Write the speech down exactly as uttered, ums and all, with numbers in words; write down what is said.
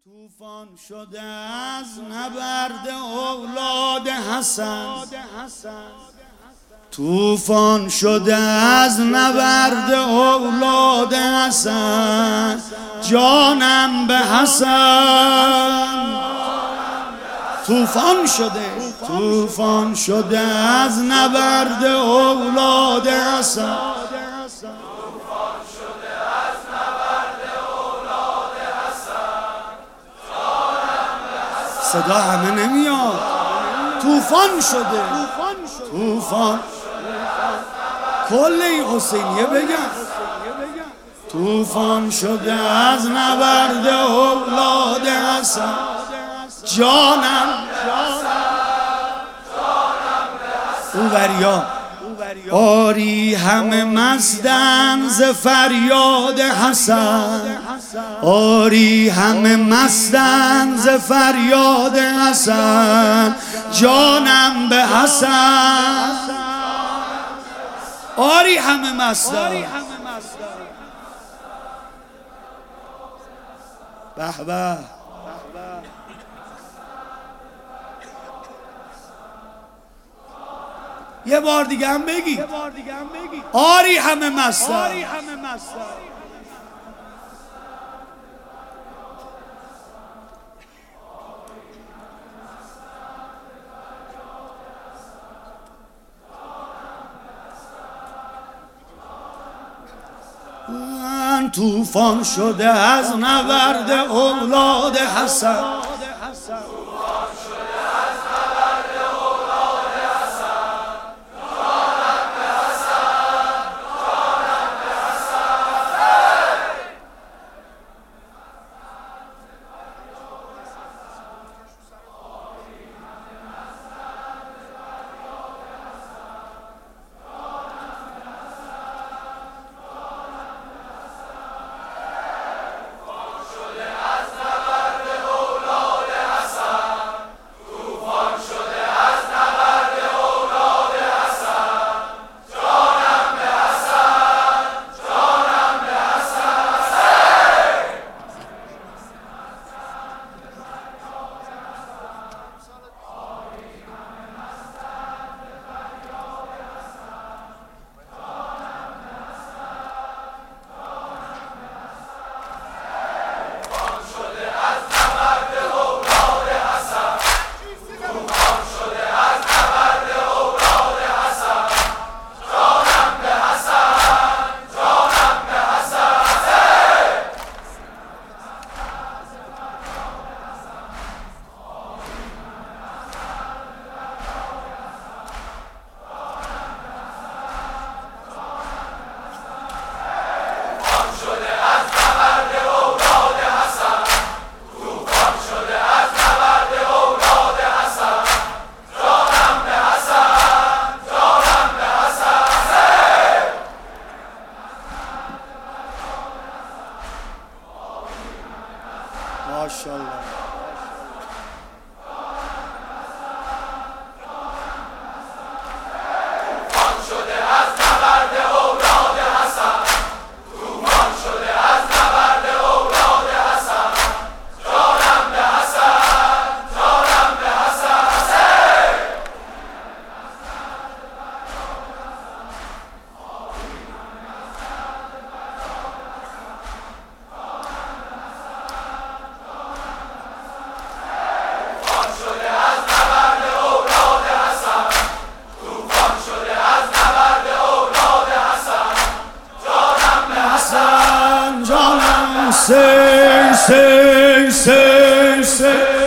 طوفان شده از نبرد اولاد حسن، طوفان شده از نبرد اولاد حسن، جانم به حسن. طوفان شده طوفان شده از نبرد اولاد حسن، صدا همه نمیاد. طوفان شده طوفان کل این حسینیه بگم. طوفان شده از نبرد اولاد حسن، جانم او وریا آری همه مستن ز فریاد حسن، آری همه مستن ز فریاد حسن، جانم به حسن. آری همه مستن به به. یه بار دیگه هم بگی آری همه مستن. من طوفان شده از نبرد اولاد حسن، ماشاءالله. Say, say, say, say.